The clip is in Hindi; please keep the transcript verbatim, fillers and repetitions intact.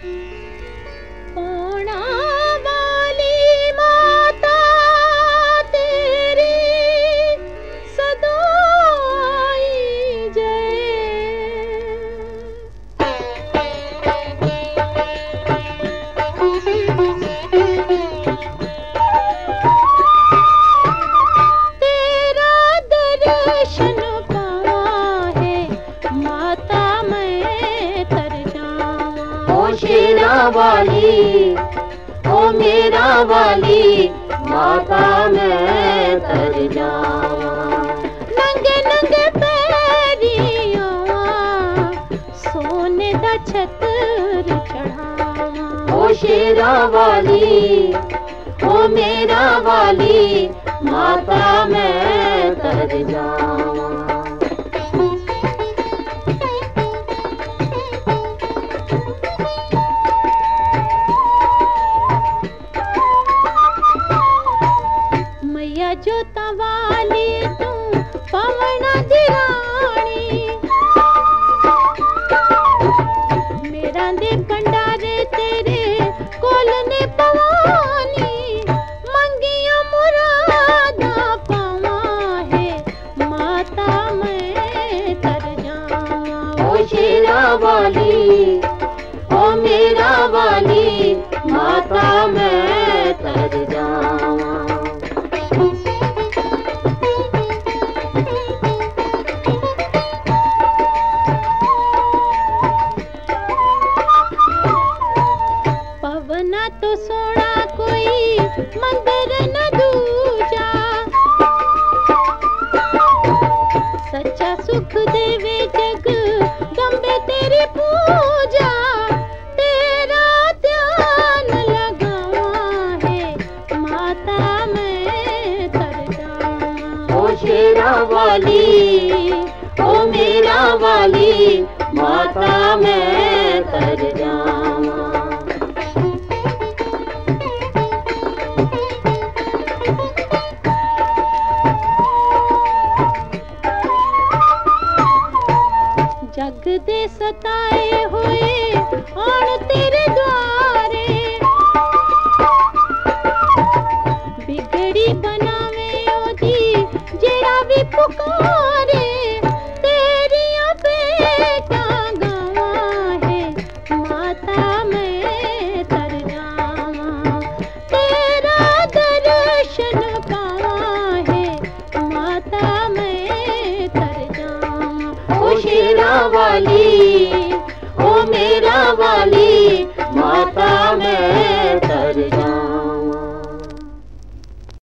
कोणा वाली माता तेरी सदाई जय। तेरा दर्शन पावा है माता मैं तर जाऊं। ओ शेरा वाली ओ मेरा वाली माता मैं तर जाऊं। नंगे नंगे पैरियों सोने दा छतर चढ़ावा। ओ शेरा वाली ओ मेरा वाली माता मैं तर जाऊं। मैया जोता वाली तू पवना दी रानी। मेरा दे भंडारे तेरे कोल ने पवानी। मंगिया मुरादा पावा है माता मैं तर जाऊं। ओ शेरा वाली ओ मेरा वाली माता मैं तर जाऊं। पवना तो सोना कोई मंदिर न दूजा। सच्चा सुख देवे जग दम्बे तेरी पूजा। तेरा ध्यान लगावा है माता मैं तर जाऊं। ओ शेरा वाली ओ मेरा वाली माता मैं तर जाऊं। जग दे सताए हुए आण तेरे द्वारे। बिगड़ी बनावे ओदी जेड़ा भी पुकारे। तेरिया बेटा गावा है माता मैं तर जावा। तेरा दर्शन पावा है माता मैं तर जावा। ओ शेरा वाली